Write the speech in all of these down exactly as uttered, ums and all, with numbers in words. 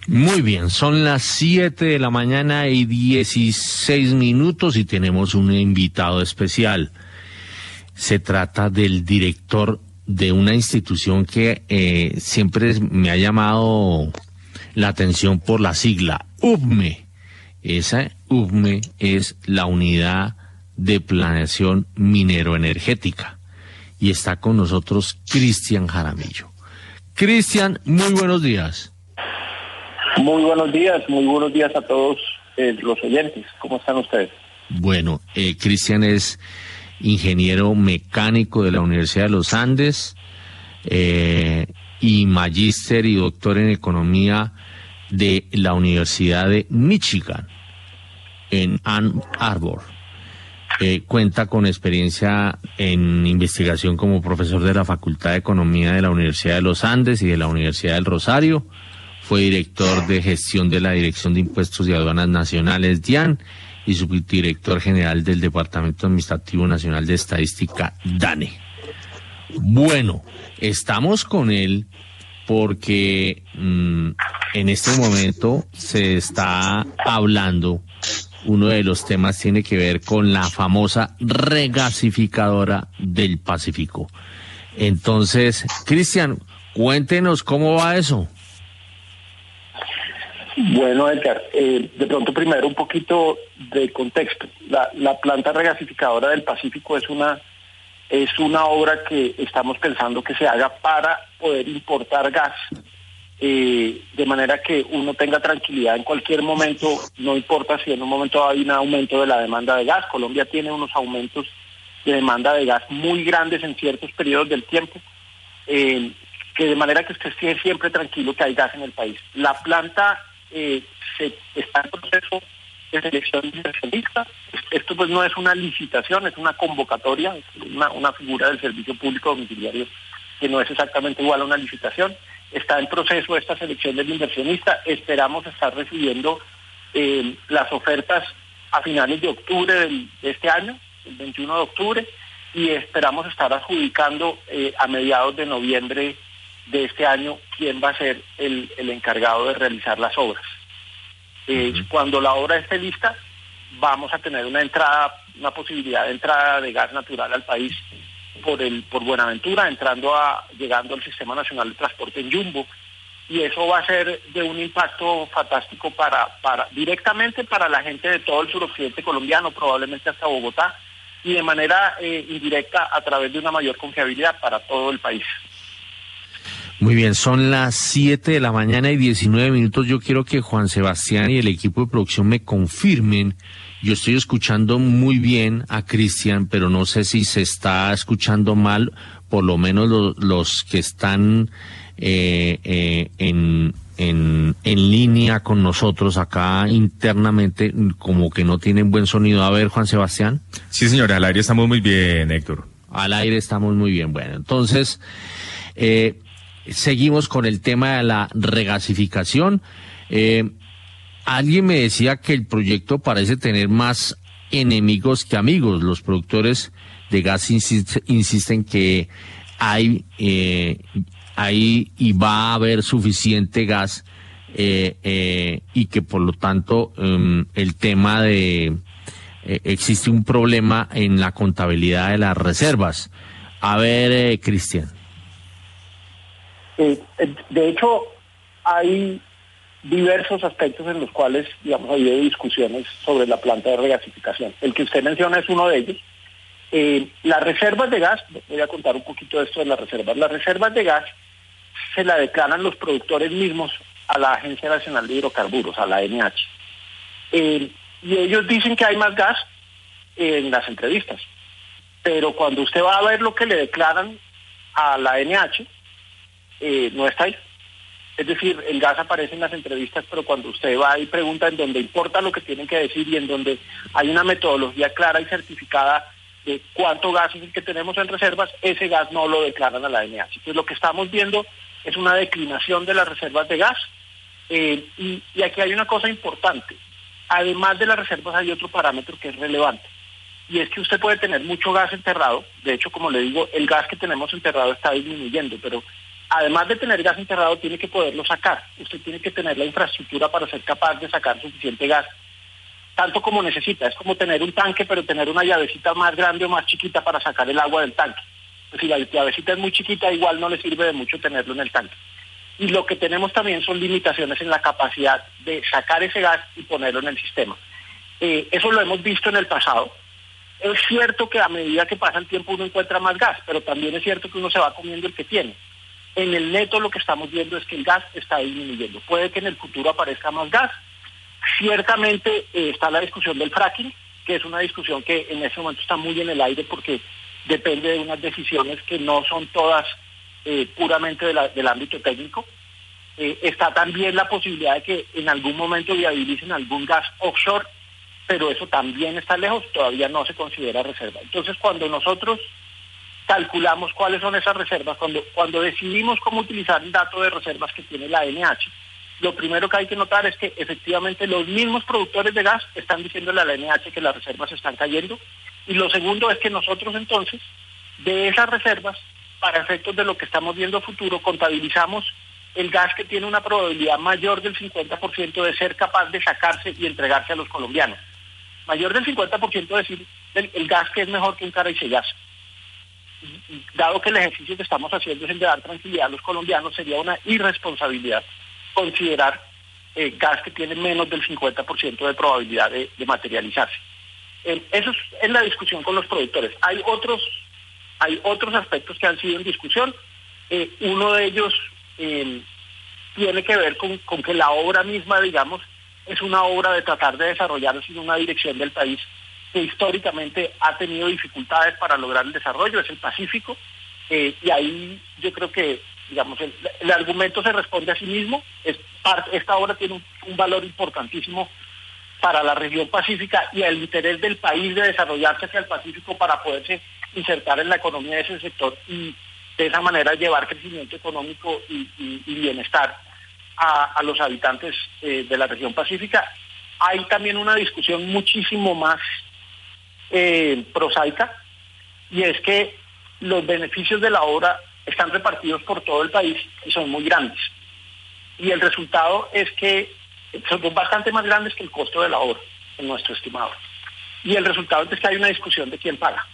Muy bien, son las siete de la mañana y dieciséis minutos y tenemos un invitado especial. Se trata del director de una institución que eh, siempre me ha llamado la atención por la sigla, U V M E. Esa U V M E es la Unidad de Planeación Minero-Energética. Y está con nosotros Cristian Jaramillo. Cristian, muy buenos días. Muy buenos días, muy buenos días a todos eh, los oyentes. ¿Cómo están ustedes? Bueno, eh, Cristian es ingeniero mecánico de la Universidad de los Andes eh, y magíster y doctor en economía de la Universidad de Michigan en Ann Arbor. Eh, cuenta con experiencia en investigación como profesor de la Facultad de Economía de la Universidad de los Andes y de la Universidad del Rosario. Fue director de gestión de la Dirección de Impuestos y Aduanas Nacionales, DIAN, y subdirector general del Departamento Administrativo Nacional de Estadística, DANE. Bueno, estamos con él porque mmm, en este momento se está hablando, uno de los temas tiene que ver con la famosa regasificadora del Pacífico. Entonces, Cristian, cuéntenos cómo va eso. Bueno, Edgar, eh, de pronto primero un poquito de contexto. La, la planta regasificadora del Pacífico es una es una obra que estamos pensando que se haga para poder importar gas, eh, de manera que uno tenga tranquilidad en cualquier momento, no importa si en un momento hay un aumento de la demanda de gas. Colombia tiene unos aumentos de demanda de gas muy grandes en ciertos periodos del tiempo, eh, que de manera que usted esté siempre tranquilo que hay gas en el país. La planta Eh, se está en proceso de selección de inversionistas. Esto pues no es una licitación, es una convocatoria, es una, una figura del servicio público domiciliario que no es exactamente igual a una licitación. Está en proceso esta selección del inversionista. Esperamos estar recibiendo eh, las ofertas a finales de octubre del, de este año, el veintiuno de octubre, y esperamos estar adjudicando eh, a mediados de noviembre de este año quién va a ser el, el encargado de realizar las obras. Eh, uh-huh. Cuando la obra esté lista, vamos a tener una entrada, una posibilidad de entrada de gas natural al país por el por Buenaventura, entrando a llegando al Sistema Nacional de Transporte en Yumbo, y eso va a ser de un impacto fantástico para para directamente para la gente de todo el suroccidente colombiano, probablemente hasta Bogotá, y de manera eh, indirecta a través de una mayor confiabilidad para todo el país. Muy bien, son las siete de la mañana y diecinueve minutos. Yo quiero que Juan Sebastián y el equipo de producción me confirmen. Yo estoy escuchando muy bien a Cristian, pero no sé si se está escuchando mal, por lo menos los, los que están eh, eh, en, en, en línea con nosotros acá internamente, como que no tienen buen sonido. A ver, Juan Sebastián. Sí, señora, al aire estamos muy bien, Héctor. Al aire estamos muy bien. Bueno, entonces... Eh, Seguimos con el tema de la regasificación. Eh, alguien me decía que el proyecto parece tener más enemigos que amigos. Los productores de gas insist- insisten que hay, eh, hay y va a haber suficiente gas eh, eh, y que por lo tanto um, el tema de eh, existe un problema en la contabilidad de las reservas. A ver, eh, Cristian. Eh, de hecho, hay diversos aspectos en los cuales, digamos, ha habido discusiones sobre la planta de regasificación. El que usted menciona es uno de ellos. Eh, las reservas de gas, voy a contar un poquito de esto de las reservas. Las reservas de gas se la declaran los productores mismos a la Agencia Nacional de Hidrocarburos, a la A N H. Eh, y ellos dicen que hay más gas en las entrevistas. Pero cuando usted va a ver lo que le declaran a la A N H, Eh, no está ahí. Es decir, el gas aparece en las entrevistas, pero cuando usted va y pregunta en donde importa lo que tienen que decir y en donde hay una metodología clara y certificada de cuánto gas es el que tenemos en reservas, ese gas no lo declaran a la A N H. Entonces lo que estamos viendo es una declinación de las reservas de gas, eh, y, y aquí hay una cosa importante. Además de las reservas hay otro parámetro que es relevante, y es que usted puede tener mucho gas enterrado. De hecho, como le digo, el gas que tenemos enterrado está disminuyendo, pero además de tener gas enterrado, tiene que poderlo sacar. Usted tiene que tener la infraestructura para ser capaz de sacar suficiente gas, tanto como necesita. Es como tener un tanque, pero tener una llavecita más grande o más chiquita para sacar el agua del tanque. Pues si la llavecita es muy chiquita, igual no le sirve de mucho tenerlo en el tanque. Y lo que tenemos también son limitaciones en la capacidad de sacar ese gas y ponerlo en el sistema. Eh, eso lo hemos visto en el pasado. Es cierto que a medida que pasa el tiempo uno encuentra más gas, pero también es cierto que uno se va comiendo el que tiene. En el neto lo que estamos viendo es que el gas está disminuyendo. Puede que en el futuro aparezca más gas. Ciertamente eh, está la discusión del fracking, que es una discusión que en este momento está muy en el aire porque depende de unas decisiones que no son todas eh, puramente de la, del ámbito técnico. Eh, está también la posibilidad de que en algún momento viabilicen algún gas offshore, pero eso también está lejos, todavía no se considera reserva. Entonces, cuando nosotros calculamos cuáles son esas reservas, cuando, cuando decidimos cómo utilizar el dato de reservas que tiene la A N H, lo primero que hay que notar es que efectivamente los mismos productores de gas están diciéndole a la A N H que las reservas están cayendo, y lo segundo es que nosotros entonces, de esas reservas, para efectos de lo que estamos viendo a futuro, contabilizamos el gas que tiene una probabilidad mayor del cincuenta por ciento de ser capaz de sacarse y entregarse a los colombianos. Mayor del cincuenta por ciento es decir, el, el gas que es mejor que un caraycellazo. Dado que el ejercicio que estamos haciendo es el de dar tranquilidad a los colombianos, sería una irresponsabilidad considerar eh, gas que tiene menos del cincuenta por ciento de probabilidad de, de materializarse. Eh, eso es en la discusión con los productores. Hay otros, hay otros aspectos que han sido en discusión. Eh, uno de ellos eh, tiene que ver con, con que la obra misma, digamos, es una obra de tratar de desarrollarse en una dirección del país que históricamente ha tenido dificultades para lograr el desarrollo, es el Pacífico, eh, y ahí yo creo que, digamos, el, el argumento se responde a sí mismo. Es parte, esta obra tiene un, un valor importantísimo para la región pacífica y el interés del país de desarrollarse hacia el Pacífico para poderse insertar en la economía de ese sector y de esa manera llevar crecimiento económico y, y, y bienestar a, a los habitantes eh, de la región pacífica. Hay también una discusión muchísimo más eh, prosaica, y es que los beneficios de la obra están repartidos por todo el país y son muy grandes. Y el resultado es que son bastante más grandes que el costo de la obra, en nuestro estimado. Y el resultado es que hay una discusión de quién paga.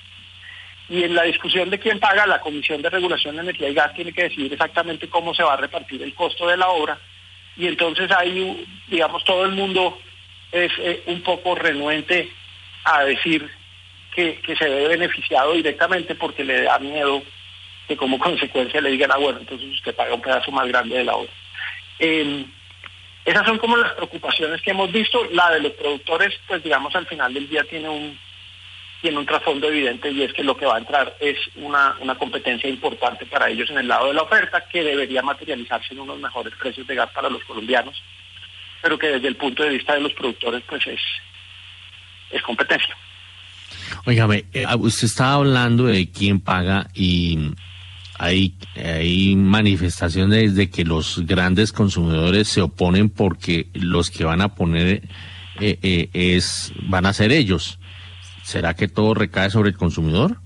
Y en la discusión de quién paga, la Comisión de Regulación de Energía y Gas tiene que decidir exactamente cómo se va a repartir el costo de la obra. Y entonces ahí, digamos, todo el mundo es eh, un poco renuente a decir que, que se ve beneficiado directamente porque le da miedo que como consecuencia le digan, ah, bueno, entonces usted paga un pedazo más grande de la obra. Eh, esas son como las preocupaciones que hemos visto. La de los productores, pues digamos, al final del día tiene un tiene un trasfondo evidente, y es que lo que va a entrar es una, una competencia importante para ellos en el lado de la oferta, que debería materializarse en unos mejores precios de gas para los colombianos, pero que desde el punto de vista de los productores pues es, es competencia. Óigame, eh, usted estaba hablando de quién paga, y hay, hay manifestaciones de que los grandes consumidores se oponen porque los que van a poner eh, eh, es van a ser ellos. ¿Será que todo recae sobre el consumidor?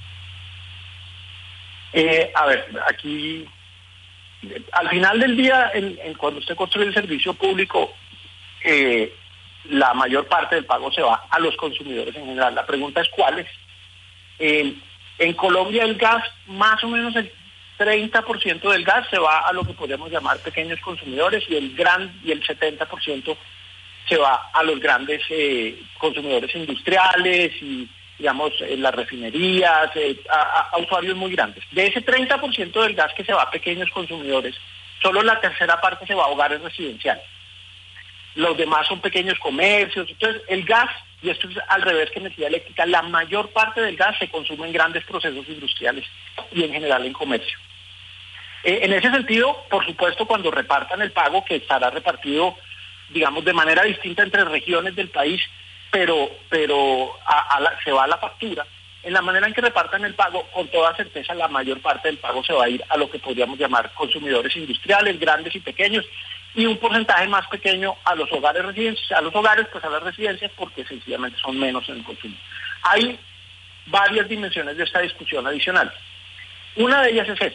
Eh, a ver, aquí, al final del día, en, en cuando usted construye el servicio público, eh, la mayor parte del pago se va a los consumidores en general. La pregunta es cuáles. Eh, en Colombia el gas, más o menos el treinta por ciento del gas se va a lo que podríamos llamar pequeños consumidores, y el gran y el setenta por ciento se va a los grandes eh, consumidores industriales y, digamos, en las refinerías, eh, a, a usuarios muy grandes. De ese treinta por ciento del gas que se va a pequeños consumidores, solo la tercera parte se va a hogares residenciales. Los demás son pequeños comercios. Entonces, el gas, y esto es al revés que energía eléctrica, la mayor parte del gas se consume en grandes procesos industriales y en general en comercio. Eh, en ese sentido, por supuesto, cuando repartan el pago, que estará repartido, digamos, de manera distinta entre regiones del país, pero pero a, a la, se va a la factura. En la manera en que repartan el pago, con toda certeza la mayor parte del pago se va a ir a lo que podríamos llamar consumidores industriales, grandes y pequeños, y un porcentaje más pequeño a los hogares residenciales, a los hogares, pues a las residencias, porque sencillamente son menos en el consumo. Hay varias dimensiones de esta discusión adicional. Una de ellas es esta.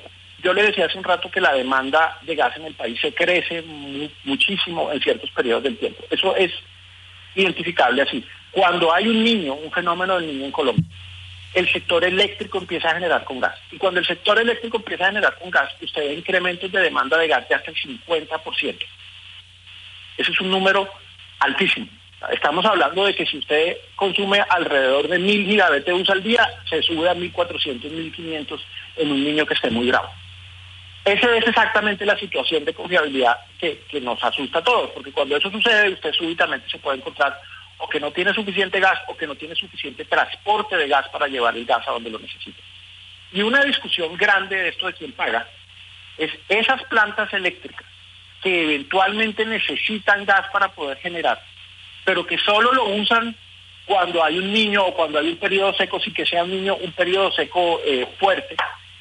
yo le decía hace un rato que la demanda de gas en el país se crece mu muchísimo en ciertos periodos del tiempo. Eso es identificable así. Cuando hay un niño, un fenómeno del niño en Colombia, el sector eléctrico empieza a generar con gas. Y cuando el sector eléctrico empieza a generar con gas, usted ve incrementos de demanda de gas de hasta el cincuenta por ciento. Ese es un número altísimo. Estamos hablando de que si usted consume alrededor de mil giga B T Us al día, se sube a mil cuatrocientos, mil quinientos en un niño que esté muy bravo. Esa es exactamente la situación de confiabilidad que, que nos asusta a todos, porque cuando eso sucede, usted súbitamente se puede encontrar o que no tiene suficiente gas o que no tiene suficiente transporte de gas para llevar el gas a donde lo necesita. Y una discusión grande de esto de quién paga es esas plantas eléctricas que eventualmente necesitan gas para poder generar, pero que solo lo usan cuando hay un niño o cuando hay un periodo seco, sin que sea un niño, un periodo seco eh, fuerte.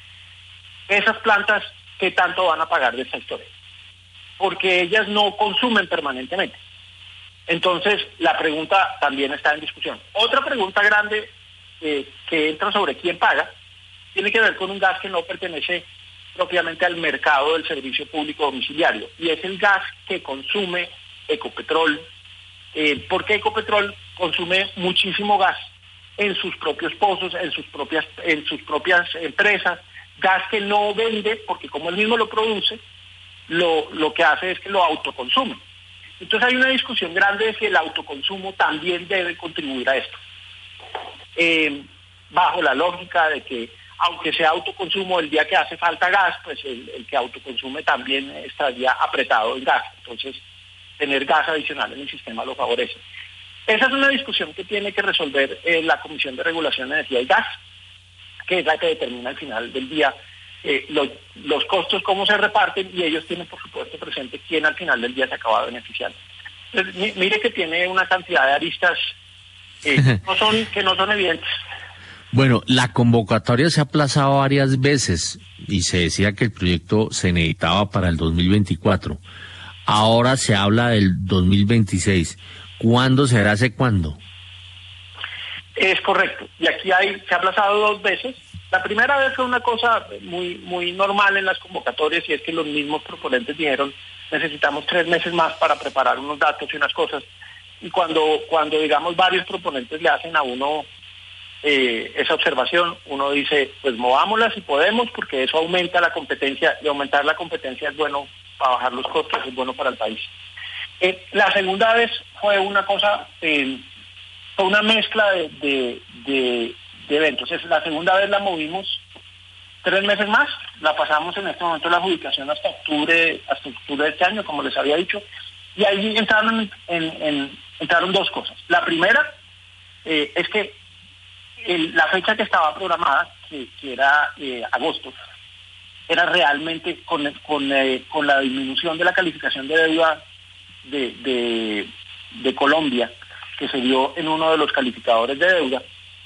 Esas plantas, ¿qué tanto van a pagar de esta historia? Porque ellas no consumen permanentemente. Entonces, la pregunta también está en discusión. Otra pregunta grande eh, que entra sobre quién paga tiene que ver con un gas que no pertenece propiamente al mercado del servicio público domiciliario, y es el gas que consume Ecopetrol. Eh, porque Ecopetrol consume muchísimo gas en sus propios pozos, en sus propias, en sus propias empresas, gas que no vende, porque como él mismo lo produce, lo, lo que hace es que lo autoconsume. Entonces hay una discusión grande de si el autoconsumo también debe contribuir a esto. Eh, bajo la lógica de que, aunque sea autoconsumo, el día que hace falta gas, pues el, el que autoconsume también estaría apretado en gas. Entonces, tener gas adicional en el sistema lo favorece. Esa es una discusión que tiene que resolver eh, la Comisión de Regulación de Energía y Gas, que es la que determina al final del día eh, los, los costos, cómo se reparten, y ellos tienen, por supuesto, presente quién al final del día se acaba beneficiando. Entonces, mire que tiene una cantidad de aristas eh, no son, que no son evidentes. Bueno, la convocatoria se ha aplazado varias veces y se decía que el proyecto se necesitaba para el dos mil veinticuatro. Ahora se habla del dos mil veintiséis. ¿Cuándo será hace cuándo? Es correcto. Y aquí hay, se ha aplazado dos veces. La primera vez fue una cosa muy, muy normal en las convocatorias, y es que los mismos proponentes dijeron necesitamos tres meses más para preparar unos datos y unas cosas. Y cuando, cuando digamos, varios proponentes le hacen a uno eh, esa observación, uno dice, pues movámosla si podemos, porque eso aumenta la competencia, y aumentar la competencia es bueno para bajar los costos, es bueno para el país. Eh, la segunda vez fue una cosa, eh, fue una mezcla de, de, de, de eventos. Es, la segunda vez la movimos tres meses más, la pasamos en este momento la adjudicación hasta octubre, hasta octubre de este año, como les había dicho, y ahí entraron, en, en, entraron dos cosas. La primera eh, es que el, la fecha que estaba programada, que, que era eh, agosto, era realmente con, con, eh, con la disminución de la calificación de deuda de, de, de Colombia, que se dio en uno de los calificadores de deuda,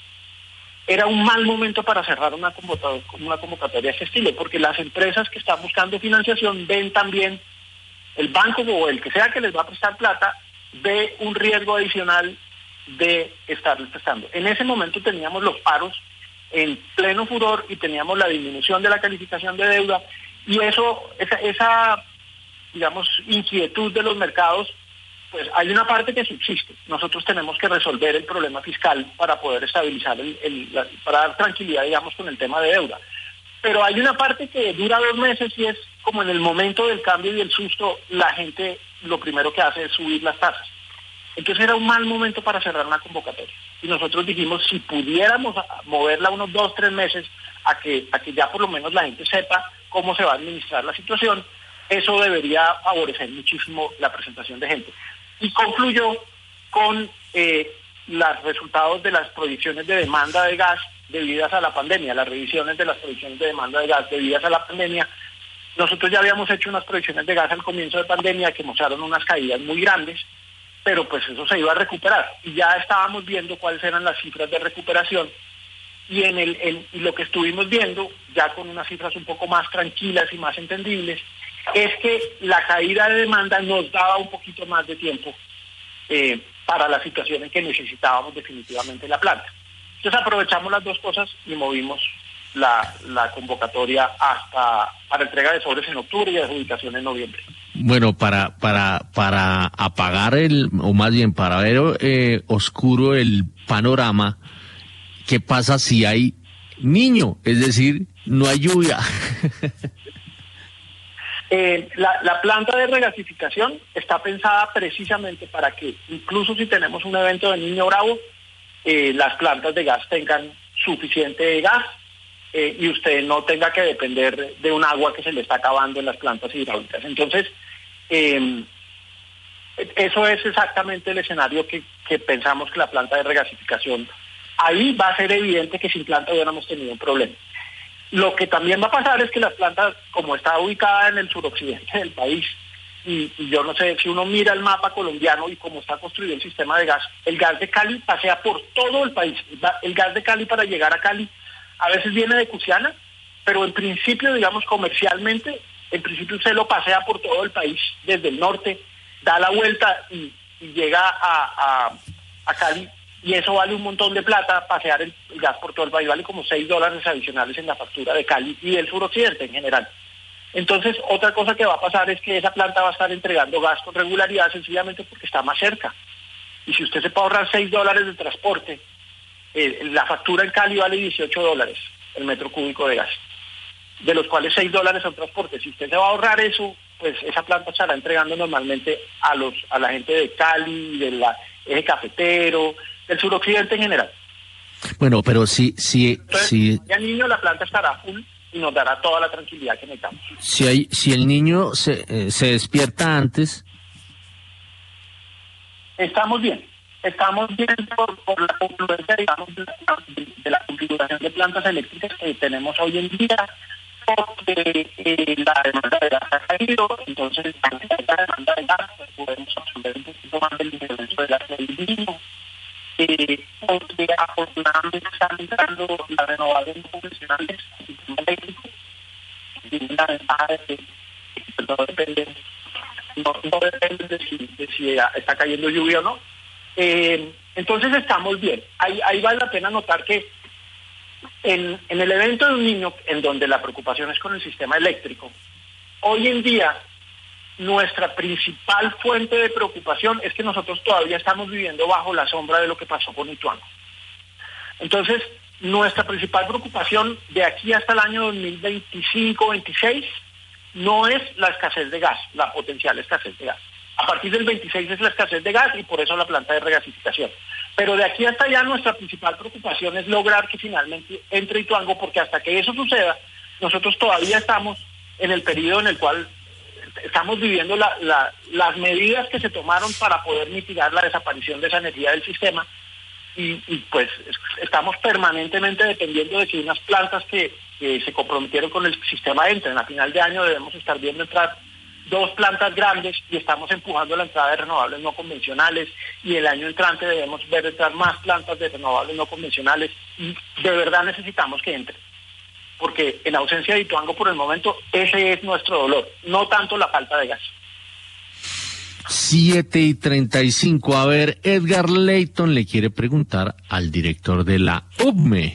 era un mal momento para cerrar una convocatoria, una convocatoria de ese estilo, porque las empresas que están buscando financiación ven también, el banco o el que sea que les va a prestar plata, ve un riesgo adicional de estarles prestando. En ese momento teníamos los paros en pleno furor y teníamos la disminución de la calificación de deuda, y eso, esa, esa digamos, inquietud de los mercados, pues hay una parte que subsiste. Nosotros tenemos que resolver el problema fiscal para poder estabilizar, el, el, la, para dar tranquilidad, digamos, con el tema de deuda. Pero hay una parte que dura dos meses y es como en el momento del cambio y el susto, la gente lo primero que hace es subir las tasas. Entonces era un mal momento para cerrar una convocatoria. Y nosotros dijimos, si pudiéramos moverla unos dos, tres meses a que, a que ya por lo menos la gente sepa cómo se va a administrar la situación, eso debería favorecer muchísimo la presentación de gente. Y concluyó con eh, los resultados de las proyecciones de demanda de gas debidas a la pandemia, las revisiones de las proyecciones de demanda de gas debidas a la pandemia. Nosotros ya habíamos hecho unas proyecciones de gas al comienzo de pandemia que mostraron unas caídas muy grandes, pero pues eso se iba a recuperar. Y ya estábamos viendo cuáles eran las cifras de recuperación, y en el en, y lo que estuvimos viendo, ya con unas cifras un poco más tranquilas y más entendibles, es que la caída de demanda nos daba un poquito más de tiempo eh, para la situación en que necesitábamos definitivamente la planta. Entonces aprovechamos las dos cosas y movimos la, la convocatoria hasta para entrega de sobres en octubre y adjudicación en noviembre. Bueno, para para para apagar el, o más bien para ver eh, oscuro el panorama, ¿qué pasa si hay niño? Es decir, no hay lluvia. Eh, la, la planta de regasificación está pensada precisamente para que, incluso si tenemos un evento de Niño Bravo, eh, las plantas de gas tengan suficiente gas eh, y usted no tenga que depender de un agua que se le está acabando en las plantas hidráulicas. Entonces, eh, eso es exactamente el escenario que, que pensamos que la planta de regasificación, ahí va a ser evidente que sin planta hubiéramos tenido un problema. Lo que también va a pasar es que las plantas, como está ubicada en el suroccidente del país, y, y yo no sé, si uno mira el mapa colombiano y cómo está construido el sistema de gas, el gas de Cali pasea por todo el país. El gas de Cali, para llegar a Cali, a veces viene de Cusiana, pero en principio, digamos, comercialmente, en principio usted lo pasea por todo el país, desde el norte, da la vuelta y, y llega a, a, a Cali. Y eso vale un montón de plata, pasear el, el gas por todo el país, vale como seis dólares adicionales en la factura de Cali y del suroccidente en general. Entonces, otra cosa que va a pasar es que esa planta va a estar entregando gas con regularidad sencillamente porque está más cerca. Y si usted se puede ahorrar seis dólares de transporte, eh, la factura en Cali vale dieciocho dólares el metro cúbico de gas, de los cuales seis dólares son transporte. Si usted se va a ahorrar eso, pues esa planta estará entregando normalmente a los a la gente de Cali, del eje cafetero, del suroccidente en general. Bueno, pero si si Entonces, si ya niño la planta estará full y nos dará toda la tranquilidad que necesitamos. si hay si el niño se eh, se despierta antes, estamos bien, estamos bien por, por la confluencia, digamos, de la, de la configuración de plantas eléctricas que tenemos hoy en día, porque eh, la demanda de gas ha caído, entonces la demanda de gas pues, podemos absorber un poquito más del incremento de gas del niño. Eh, porque afortunadamente están entrando las renovables no convencionales al sistema eléctrico, tienen la ventaja de que no depende, no, no depende de si, de si está cayendo lluvia o no. Eh, entonces estamos bien. Ahí, ahí vale la pena notar que en, en el evento de un niño, en donde la preocupación es con el sistema eléctrico, hoy en día nuestra principal fuente de preocupación es que nosotros todavía estamos viviendo bajo la sombra de lo que pasó con Ituango. Entonces, nuestra principal preocupación de aquí hasta el año dos mil veinticinco veintiséis no es la escasez de gas, la potencial escasez de gas. A partir del veintiséis es la escasez de gas y por eso la planta de regasificación. Pero de aquí hasta allá nuestra principal preocupación es lograr que finalmente entre Ituango, porque hasta que eso suceda, nosotros todavía estamos en el periodo en el cual estamos viviendo la, la, las medidas que se tomaron para poder mitigar la desaparición de esa energía del sistema y, y pues estamos permanentemente dependiendo de que unas plantas que, que se comprometieron con el sistema entren. A final de año debemos estar viendo entrar dos plantas grandes y estamos empujando la entrada de renovables no convencionales y el año entrante debemos ver entrar más plantas de renovables no convencionales y de verdad necesitamos que entren. Porque en ausencia de Ituango por el momento ese es nuestro dolor, no tanto la falta de gas. siete y treinta y cinco. A ver, Edgar Leyton le quiere preguntar al director de la U B M E.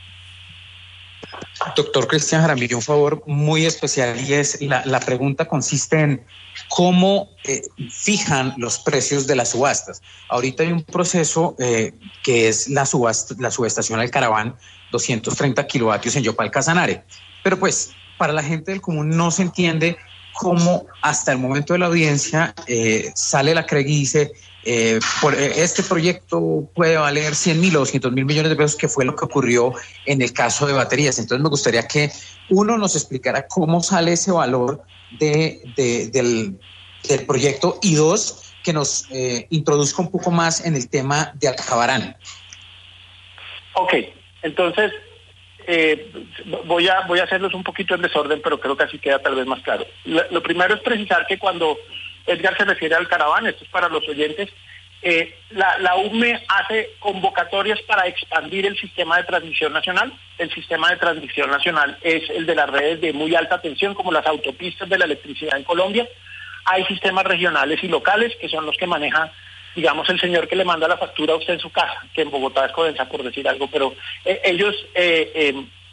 Doctor Cristian Jaramillo, un favor muy especial y es, la, la pregunta consiste en cómo eh, fijan los precios de las subastas. Ahorita hay un proceso eh, que es la, subasta, la subestación Alcaraván, doscientos treinta kilovatios en Yopal Casanare. Pero pues para la gente del común no se entiende cómo hasta el momento de la audiencia eh, sale la C R E G y dice eh, por, eh, este proyecto puede valer cien mil o doscientos mil millones de pesos, que fue lo que ocurrió en el caso de baterías. Entonces me gustaría que uno nos explicara cómo sale ese valor de, de, del, del proyecto y dos, que nos eh, introduzca un poco más en el tema de Alcabarán. Ok. Entonces, eh, voy a voy a hacerlos un poquito en desorden, pero creo que así queda tal vez más claro. Lo, lo primero es precisar que cuando Edgar se refiere al Caraván, esto es para los oyentes, eh, la, la U B M E hace convocatorias para expandir el sistema de transmisión nacional. El sistema de transmisión nacional es el de las redes de muy alta tensión, como las autopistas de la electricidad en Colombia. Hay sistemas regionales y locales, que son los que maneja, digamos, el señor que le manda la factura a usted en su casa, que en Bogotá es Codensa, por decir algo, pero eh, ellos eh, eh,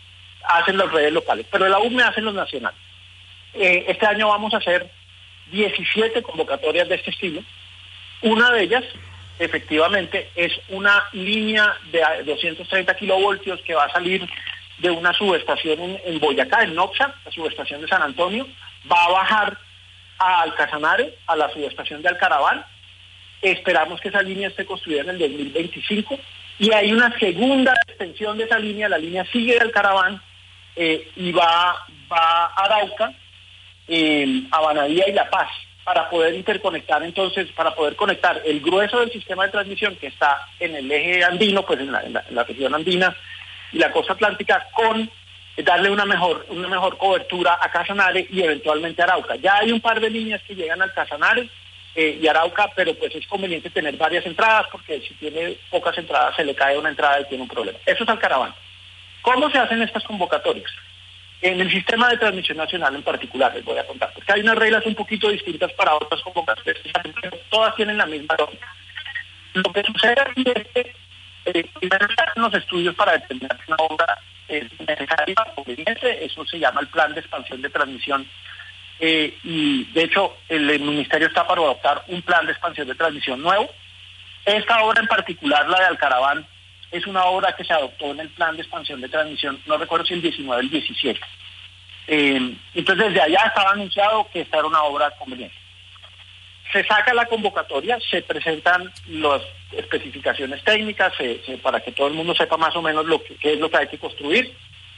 hacen las redes locales, pero la U M E hacen los nacionales. Eh, este año vamos a hacer diecisiete convocatorias de este estilo. Una de ellas, efectivamente, es una línea de doscientos treinta kilovoltios que va a salir de una subestación en, en Boyacá, en Noxa, la subestación de San Antonio, va a bajar a Alcasanare, a la subestación de Alcaraván. Esperamos que esa línea esté construida en el dos mil veinticinco, y hay una segunda extensión de esa línea, la línea sigue de Alcaraván eh, y va, va a Arauca, eh, a Banadía y La Paz, para poder interconectar entonces, para poder conectar el grueso del sistema de transmisión que está en el eje andino, pues en la, en la, en la región andina y la costa atlántica, con darle una mejor una mejor cobertura a Casanare y eventualmente a Arauca. Ya hay un par de líneas que llegan al Casanare eh, y Arauca, pero pues es conveniente tener varias entradas, porque si tiene pocas entradas se le cae una entrada y tiene un problema. Eso es Alcaraván. ¿Cómo se hacen estas convocatorias? En el sistema de transmisión nacional en particular, les voy a contar, porque hay unas reglas un poquito distintas para otras convocatorias, todas tienen la misma lógica. Lo que sucede aquí es que eh, se hacen los estudios para determinar si una obra es necesaria o conveniente. Eso se llama el plan de expansión de transmisión, eh, y de hecho el, el Ministerio está para adoptar un plan de expansión de transmisión nuevo. Esta obra en particular, la de Alcaraván, es una obra que se adoptó en el plan de expansión de transmisión, no recuerdo si el diecinueve o el diecisiete. Eh, entonces desde allá estaba anunciado que esta era una obra conveniente. Se saca la convocatoria, se presentan las especificaciones técnicas se, se, para que todo el mundo sepa más o menos lo que, qué es lo que hay que construir.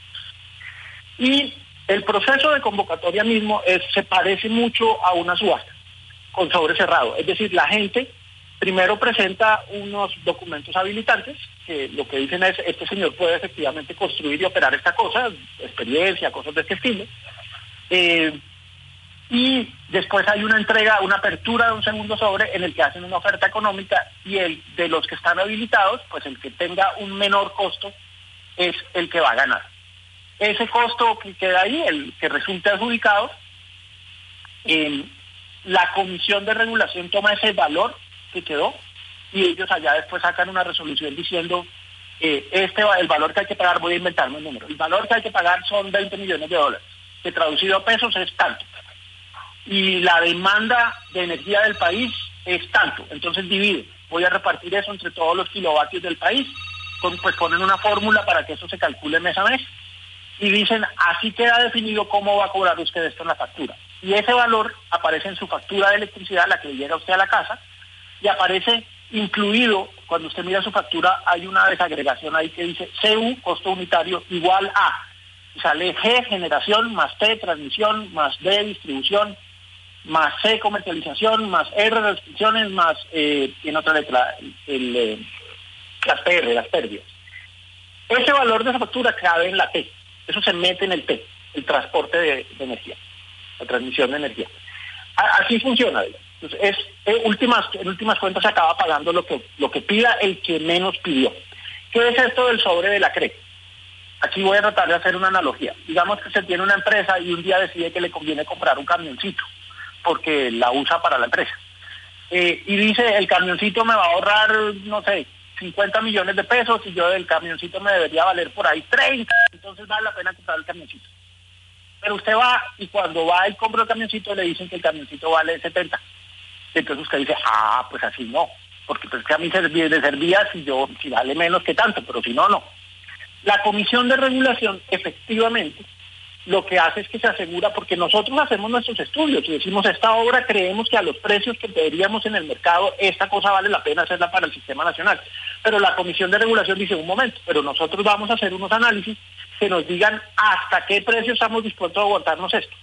Y el proceso de convocatoria mismo es, se parece mucho a una subasta con sobre cerrado. Es decir, la gente primero presenta unos documentos habilitantes que lo que dicen es: este señor puede efectivamente construir y operar esta cosa, experiencia, cosas de este estilo. Eh, y después hay una entrega, una apertura de un segundo sobre en el que hacen una oferta económica, y el de los que están habilitados, pues el que tenga un menor costo es el que va a ganar. Ese costo que queda ahí, el que resulte adjudicado, eh, la Comisión de Regulación toma ese valor que quedó y ellos allá después sacan una resolución diciendo eh, este el valor que hay que pagar, voy a inventarme el número, el valor que hay que pagar son veinte millones de dólares, que traducido a pesos es tanto, y la demanda de energía del país es tanto, entonces divide, voy a repartir eso entre todos los kilovatios del país, con, pues ponen una fórmula para que eso se calcule mes a mes, y dicen: así queda definido cómo va a cobrar usted esto en la factura, y ese valor aparece en su factura de electricidad, la que le llega a usted a la casa, y aparece incluido, cuando usted mira su factura, hay una desagregación ahí que dice C U, costo unitario, igual a, y sale G, generación, más T, transmisión, más D, distribución, más C, comercialización, más R, restricciones, más, eh, en otra letra, el, el, eh, las P R, las pérdidas. Ese valor de esa factura cabe en la T, eso se mete en el T, el transporte de, de energía, la transmisión de energía. A, así funciona, digamos. Entonces, es, eh, últimas, en últimas cuentas se acaba pagando lo que lo que pida el que menos pidió. ¿Qué es esto del sobre de la C R E? Aquí voy a tratar de hacer una analogía. Digamos que se tiene una empresa y un día decide que le conviene comprar un camioncito, porque la usa para la empresa. Eh, y dice: el camioncito me va a ahorrar, no sé, cincuenta millones de pesos, y yo del camioncito me debería valer por ahí treinta, entonces vale la pena comprar el camioncito. Pero usted va, y cuando va y compra el camioncito le dicen que el camioncito vale setenta. Entonces usted dice: ah, pues así no, porque pues que a mí servía, le servía si yo si vale menos que tanto, pero si no, no. La Comisión de Regulación efectivamente lo que hace es que se asegura, porque nosotros hacemos nuestros estudios y decimos: esta obra creemos que a los precios que pediríamos en el mercado, esta cosa vale la pena hacerla para el sistema nacional. Pero la Comisión de Regulación dice: un momento, pero nosotros vamos a hacer unos análisis que nos digan hasta qué precio estamos dispuestos a aguantarnos esto.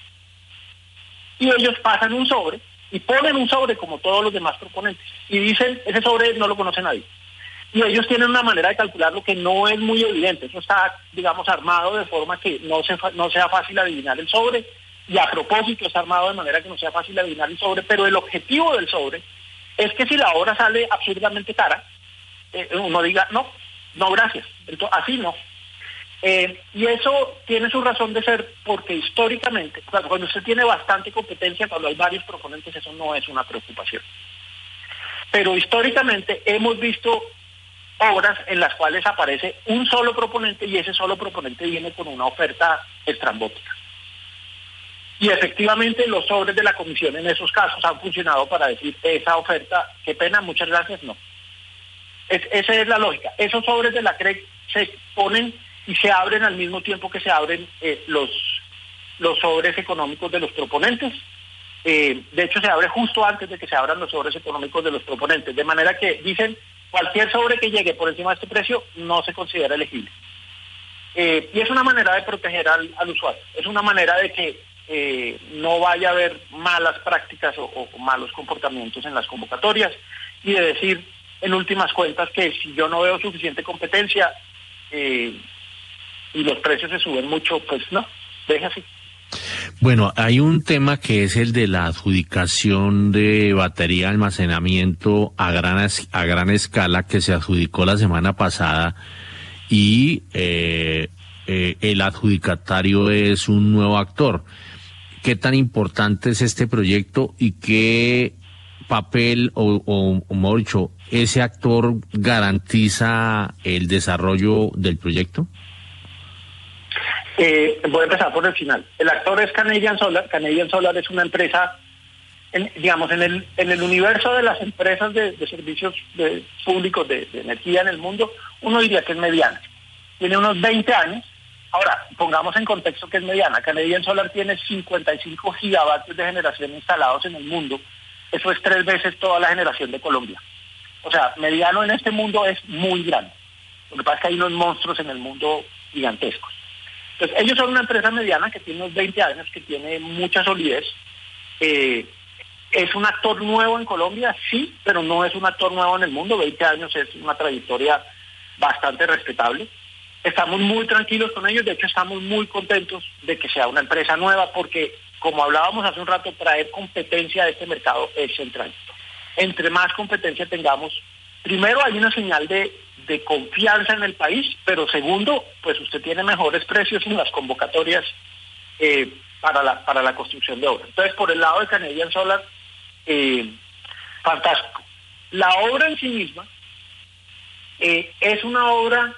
Y ellos pasan un sobre y ponen un sobre como todos los demás proponentes y dicen: ese sobre no lo conoce nadie. Y ellos tienen una manera de calcularlo que no es muy evidente. Eso está, digamos, armado de forma que no, se, no sea fácil adivinar el sobre, y a propósito está armado de manera que no sea fácil adivinar el sobre, pero el objetivo del sobre es que si la obra sale absurdamente cara, eh, uno diga: no, no gracias, entonces, así no. Eh, y eso tiene su razón de ser, porque históricamente, cuando usted tiene bastante competencia, cuando hay varios proponentes, eso no es una preocupación. Pero históricamente hemos visto obras en las cuales aparece un solo proponente y ese solo proponente viene con una oferta estrambótica. Y efectivamente los sobres de la comisión en esos casos han funcionado para decir esa oferta, qué pena, muchas gracias, no. Es, esa es la lógica. Esos sobres de la C R E C se ponen y se abren al mismo tiempo que se abren eh, los, los sobres económicos de los proponentes. Eh, de hecho, se abre justo antes de que se abran los sobres económicos de los proponentes, de manera que dicen cualquier sobre que llegue por encima de este precio no se considera elegible. Eh, y es una manera de proteger al, al usuario, es una manera de que eh, no vaya a haber malas prácticas o, o malos comportamientos en las convocatorias y de decir, en últimas cuentas, que si yo no veo suficiente competencia eh, y los precios se suben mucho, pues no, deja así. Bueno, hay un tema que es el de la adjudicación de batería de almacenamiento a gran, a gran escala que se adjudicó la semana pasada y eh, eh, el adjudicatario es un nuevo actor. ¿Qué tan importante es este proyecto y qué papel o, o, o mejor dicho, ese actor garantiza el desarrollo del proyecto? Eh, voy a empezar por el final. El actor es Canadian Solar. Canadian Solar es una empresa, en, digamos, en el en el universo de las empresas de, de servicios de, públicos de, de energía en el mundo, uno diría que es mediana. Tiene unos veinte años. Ahora, pongamos en contexto que es mediana. Canadian Solar tiene cincuenta y cinco gigavatios de generación instalados en el mundo. Eso es tres veces toda la generación de Colombia. O sea, mediano en este mundo es muy grande. Lo que pasa es que hay unos monstruos en el mundo gigantescos. Entonces, ellos son una empresa mediana que tiene unos veinte años, que tiene mucha solidez. Eh, ¿Es un actor nuevo en Colombia? Sí, pero no es un actor nuevo en el mundo. veinte años es una trayectoria bastante respetable. Estamos muy tranquilos con ellos, de hecho estamos muy contentos de que sea una empresa nueva porque, como hablábamos hace un rato, traer competencia a este mercado es central. Entre más competencia tengamos, primero hay una señal de, de confianza en el país, pero segundo, pues usted tiene mejores precios en las convocatorias eh, para la para la construcción de obras. Entonces, por el lado de Canadian Solar, eh, fantástico. La obra en sí misma eh, es una obra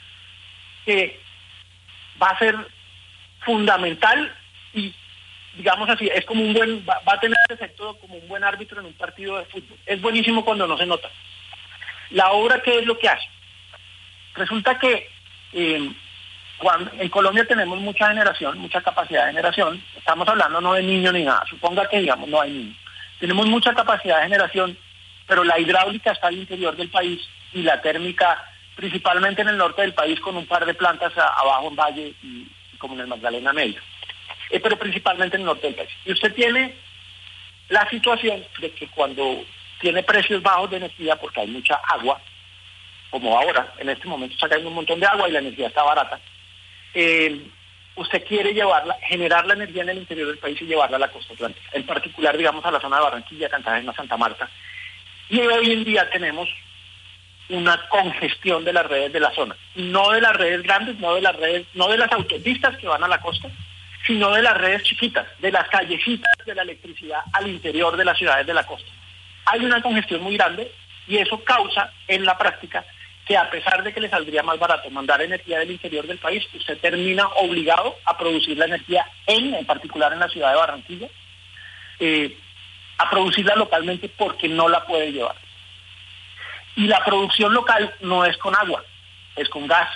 que va a ser fundamental y, digamos así, es como un buen, va, va a tener ese efecto como un buen árbitro en un partido de fútbol. Es buenísimo cuando no se nota. La obra, ¿qué es lo que hace? Resulta que eh, cuando, en Colombia tenemos mucha generación, mucha capacidad de generación. Estamos hablando no de niños ni nada. Suponga que, digamos, no hay niños. Tenemos mucha capacidad de generación, pero la hidráulica está al interior del país y la térmica principalmente en el norte del país con un par de plantas a, abajo en Valle y, y como en el Magdalena Medio. Eh, pero principalmente en el norte del país. Y usted tiene la situación de que cuando tiene precios bajos de energía, porque hay mucha agua, como ahora, en este momento está cayendo un montón de agua y la energía está barata, eh, usted quiere llevarla, generar la energía en el interior del país y llevarla a la costa atlántica, en particular, digamos, a la zona de Barranquilla, Cartagena, Santa Marta. Y hoy en día tenemos una congestión de las redes de la zona, no de las redes grandes, no de las redes, no de las autopistas que van a la costa, sino de las redes chiquitas, de las callecitas de la electricidad al interior de las ciudades de la costa. Hay una congestión muy grande y eso causa en la práctica que, a pesar de que le saldría más barato mandar energía del interior del país, usted termina obligado a producir la energía en, en particular en la ciudad de Barranquilla, eh, a producirla localmente porque no la puede llevar. Y la producción local no es con agua, es con gas.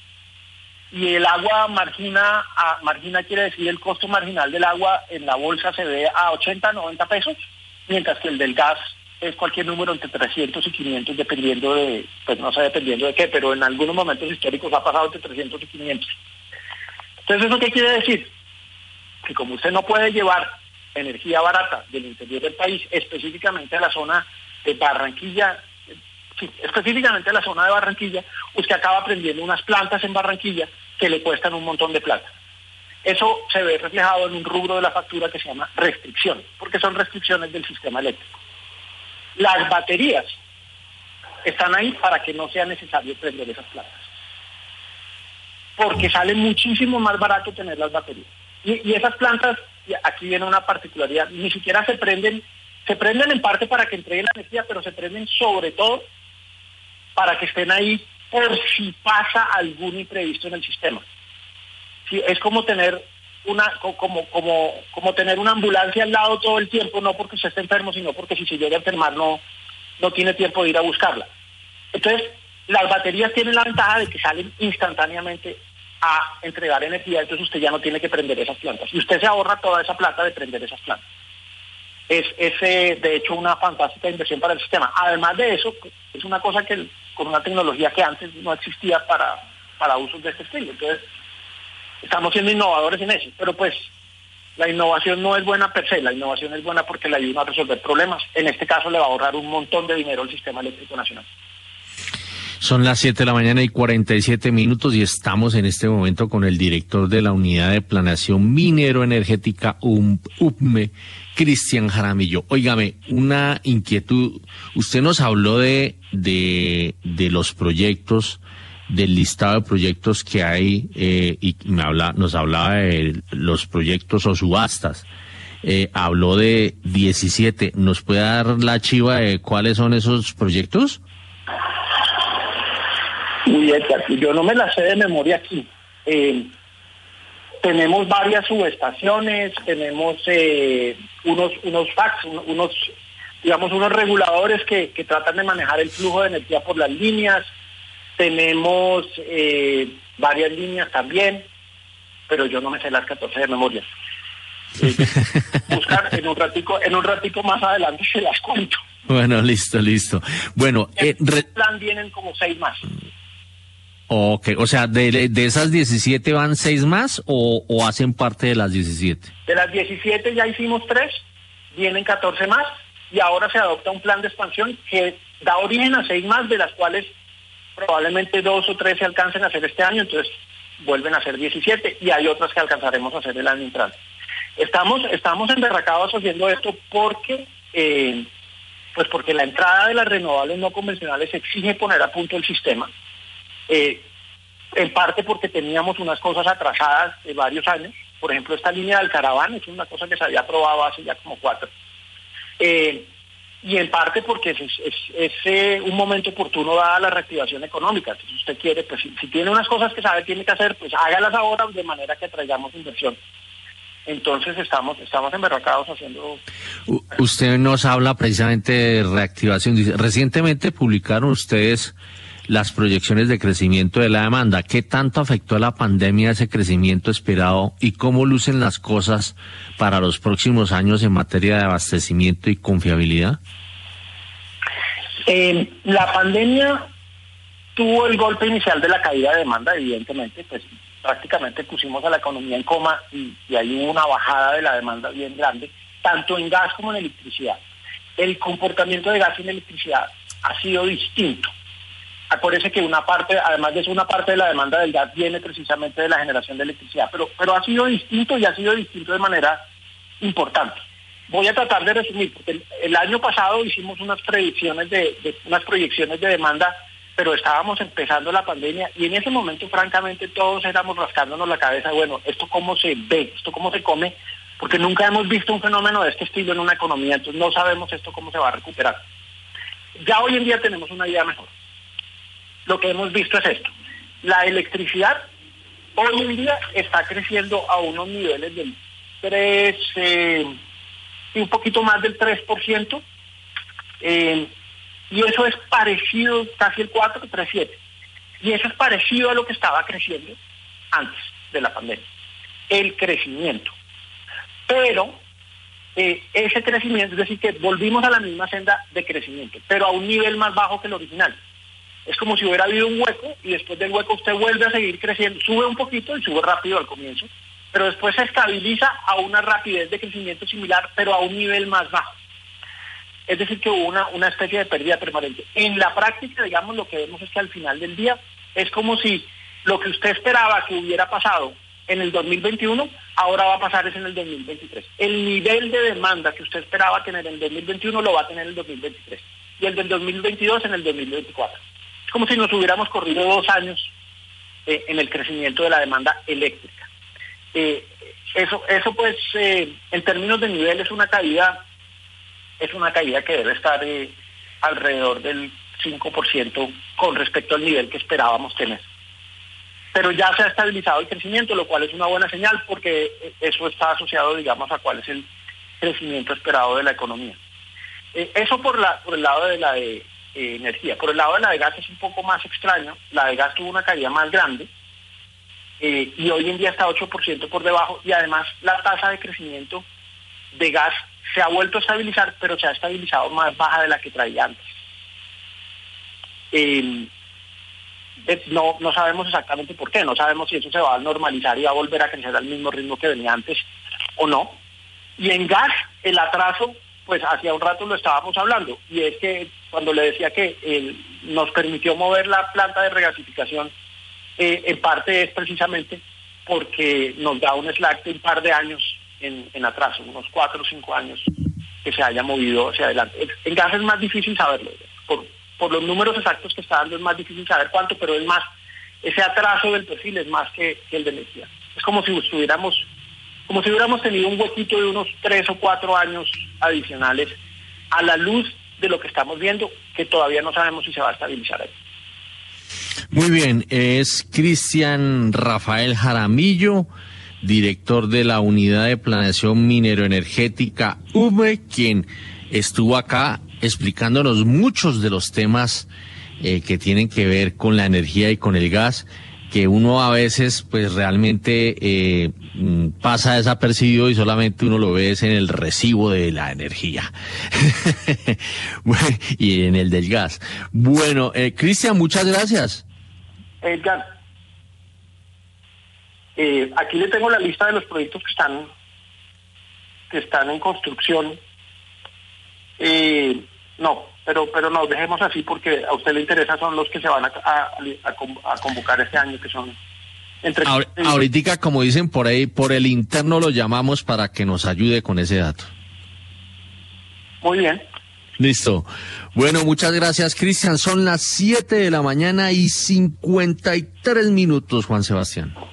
Y el agua margina, a, margina quiere decir el costo marginal del agua en la bolsa se ve a ochenta, noventa pesos, mientras que el del gas es cualquier número entre trescientos y quinientos, dependiendo de, pues no sé dependiendo de qué, pero en algunos momentos históricos ha pasado entre trescientos y quinientos. Entonces, ¿eso qué quiere decir? Que como usted no puede llevar energía barata del interior del país, específicamente a la zona de Barranquilla, sí, específicamente a la zona de Barranquilla, usted acaba prendiendo unas plantas en Barranquilla que le cuestan un montón de plata. Eso se ve reflejado en un rubro de la factura que se llama restricción, porque son restricciones del sistema eléctrico. Las baterías están ahí para que no sea necesario prender esas plantas, porque sale muchísimo más barato tener las baterías. Y, y esas plantas, aquí viene una particularidad, ni siquiera se prenden, se prenden en parte para que entreguen la energía, pero se prenden sobre todo para que estén ahí por si pasa algún imprevisto en el sistema. Sí, es como tener una como como como tener una ambulancia al lado todo el tiempo, no porque usted esté enfermo, sino porque si se llega a enfermar no no tiene tiempo de ir a buscarla. Entonces, las baterías tienen la ventaja de que salen instantáneamente a entregar energía, entonces usted ya no tiene que prender esas plantas y usted se ahorra toda esa plata de prender esas plantas. Es, es eh, de hecho una fantástica inversión para el sistema. Además de eso, es una cosa que con una tecnología que antes no existía para, para usos de este estilo. Entonces, estamos siendo innovadores en eso, pero pues la innovación no es buena per se, la innovación es buena porque le ayuda a resolver problemas. En este caso le va a ahorrar un montón de dinero al sistema eléctrico nacional. Son las siete de la mañana y cuarenta y siete minutos y estamos en este momento con el director de la Unidad de Planeación Minero-Energética U P M E, Cristian Jaramillo. Óigame, una inquietud. Usted nos habló de, de, de los proyectos, del listado de proyectos que hay eh, y me habla, nos hablaba de los proyectos o subastas. Eh, habló de diecisiete. ¿Nos puede dar la chiva de cuáles son esos proyectos? Uy, Edgar, yo no me la sé de memoria aquí. Eh, tenemos varias subestaciones, tenemos eh, unos unos fax, unos digamos unos reguladores que, que tratan de manejar el flujo de energía por las líneas. Tenemos eh, varias líneas también, pero yo no me sé las catorce de memoria. Eh, buscar en un ratico, en un ratico más adelante se las cuento. Bueno, listo, listo. Bueno, en eh, re... el plan vienen como seis más. Ok, o sea, de, de esas diecisiete van seis más o, o hacen parte de las diecisiete. De las diecisiete ya hicimos tres, vienen catorce más y ahora se adopta un plan de expansión que da origen a seis más, de las cuales probablemente dos o tres se alcancen a hacer este año, entonces vuelven a ser diecisiete y hay otras que alcanzaremos a hacer el año entrante. Estamos, estamos emberracados haciendo esto porque, eh, pues porque la entrada de las renovables no convencionales exige poner a punto el sistema. Eh, en parte porque teníamos unas cosas atrasadas de varios años, por ejemplo esta línea del Caraván es una cosa que se había aprobado hace ya como cuatro, eh, y en parte porque es, es, es eh, un momento oportuno dada la reactivación económica. Entonces usted quiere, pues si, si tiene unas cosas que sabe tiene que hacer, pues hágalas ahora de manera que atraigamos inversión. Entonces estamos estamos emberracados haciendo... U- usted nos habla precisamente de reactivación. Dice, recientemente publicaron ustedes las proyecciones de crecimiento de la demanda. ¿Qué tanto afectó a la pandemia ese crecimiento esperado y cómo lucen las cosas para los próximos años en materia de abastecimiento y confiabilidad? Eh, la pandemia tuvo el golpe inicial de la caída de demanda, evidentemente, pues prácticamente pusimos a la economía en coma y, y ahí hubo una bajada de la demanda bien grande, tanto en gas como en electricidad. El comportamiento de gas y en electricidad ha sido distinto. Acuérdese que una parte, además de eso, una parte de la demanda del gas viene precisamente de la generación de electricidad, pero, pero ha sido distinto y ha sido distinto de manera importante. Voy a tratar de resumir, porque el, el año pasado hicimos unas predicciones de, de unas proyecciones de demanda, pero estábamos empezando la pandemia y en ese momento, francamente, todos éramos rascándonos la cabeza, bueno, ¿esto cómo se ve? ¿Esto cómo se come? Porque nunca hemos visto un fenómeno de este estilo en una economía, entonces no sabemos esto cómo se va a recuperar. Ya hoy en día tenemos una idea mejor. Lo que hemos visto es esto. La electricidad hoy en día está creciendo a unos niveles del tres eh, y un poquito más del tres por ciento. Eh, y eso es parecido, casi el cuatro, tres, siete. Y eso es parecido a lo que estaba creciendo antes de la pandemia. El crecimiento. Pero eh, ese crecimiento, es decir, que volvimos a la misma senda de crecimiento, pero a un nivel más bajo que el original. Es como si hubiera habido un hueco y después del hueco usted vuelve a seguir creciendo, sube un poquito y sube rápido al comienzo, pero después se estabiliza a una rapidez de crecimiento similar, pero a un nivel más bajo. Es decir, que hubo una, una especie de pérdida permanente. En la práctica, digamos, lo que vemos es que al final del día es como si lo que usted esperaba que hubiera pasado en el dos mil veintiuno, ahora va a pasar es en el dos mil veintitrés. El nivel de demanda que usted esperaba tener en el dos mil veintiuno lo va a tener en el dos mil veintitrés. Y el del dos mil veintidós en el dos mil veinticuatro. Es como si nos hubiéramos corrido dos años eh, en el crecimiento de la demanda eléctrica. Eh, eso, eso pues, eh, en términos de nivel es una caída, es una caída que debe estar eh, alrededor del cinco por ciento con respecto al nivel que esperábamos tener. Pero ya se ha estabilizado el crecimiento, lo cual es una buena señal porque eso está asociado, digamos, a cuál es el crecimiento esperado de la economía. Eh, eso por, la, por el lado de la de eh, energía. Por el lado de la de gas es un poco más extraño. La de gas tuvo una caída más grande eh, y hoy en día está ocho por ciento por debajo, y además la tasa de crecimiento de gas se ha vuelto a estabilizar, pero se ha estabilizado más baja de la que traía antes. Eh, no, no sabemos exactamente por qué, no sabemos si eso se va a normalizar y va a volver a crecer al mismo ritmo que venía antes o no. Y en gas, el atraso, pues hacía un rato lo estábamos hablando, y es que cuando le decía que eh, nos permitió mover la planta de regasificación, eh, en parte es precisamente porque nos da un slack de un par de años en, en atraso, unos cuatro o cinco años que se haya movido hacia adelante. En gas es más difícil saberlo, por, por los números exactos que está dando es más difícil saber cuánto, pero es más, ese atraso del perfil es más que, que el de energía. Es como si estuviéramos, como si hubiéramos tenido un huequito de unos tres o cuatro años adicionales a la luz de lo que estamos viendo, que todavía no sabemos si se va a estabilizar ahí. Muy bien, es Cristian Rafael Jaramillo, director de la Unidad de Planeación Mineroenergética U M E, quien estuvo acá explicándonos muchos de los temas eh, que tienen que ver con la energía y con el gas, que uno a veces pues realmente eh, pasa desapercibido y solamente uno lo ve en el recibo de la energía y en el del gas. Bueno, eh, Cristian, muchas gracias. Edgar, eh, aquí le tengo la lista de los proyectos que están que están en construcción. Eh, no, pero pero no, dejemos así porque a usted le interesa, son los que se van a, a, a convocar este año, que son entre... Ahor, ahorita, como dicen por ahí, por el interno lo llamamos para que nos ayude con ese dato. Muy bien. Listo. Bueno, muchas gracias, Cristian. Son las siete de la mañana y cincuenta y tres minutos, Juan Sebastián.